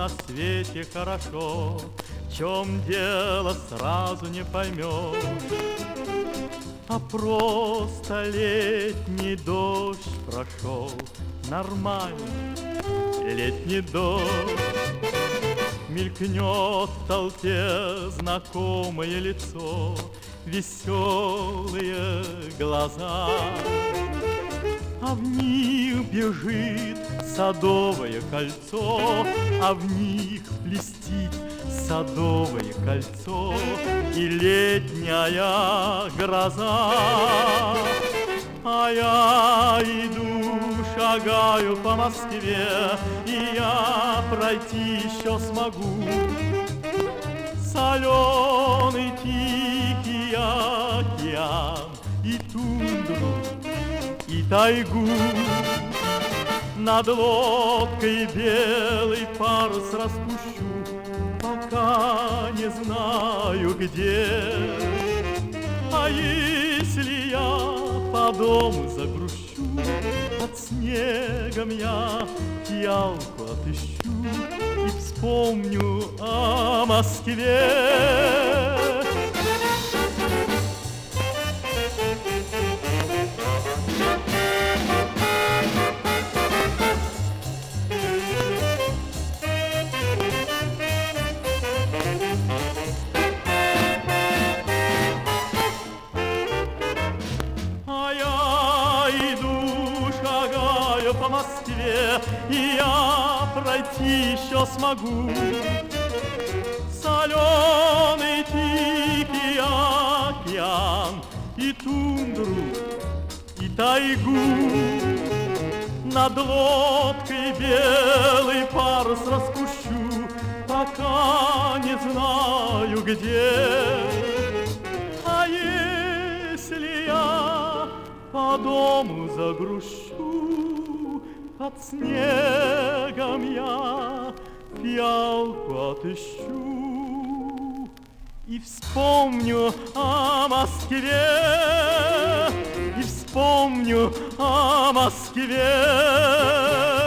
на свете хорошо, в чем дело сразу не поймешь. А просто летний дождь прошел, нормально, летний дождь. Мелькнет в толпе знакомое лицо, веселые глаза, а в них бежит садовое кольцо, а в них блестит садовое кольцо и летняя гроза. А я иду, шагаю по Москве, и я пройти еще смогу соленый тихий океан и тундру, и тайгу. Над лодкой белый парус распущу, пока не знаю где. А если я по дому загрущу, под снегом я фиалку отыщу и вспомню о Москве. По Москве, и я пройти еще смогу соленый тихий океан и тундру, и тайгу. Над лодкой белый парус распущу, пока не знаю где. А если я по дому загрущу, под снегом я фиалку отыщу и вспомню о Москве, и вспомню о Москве.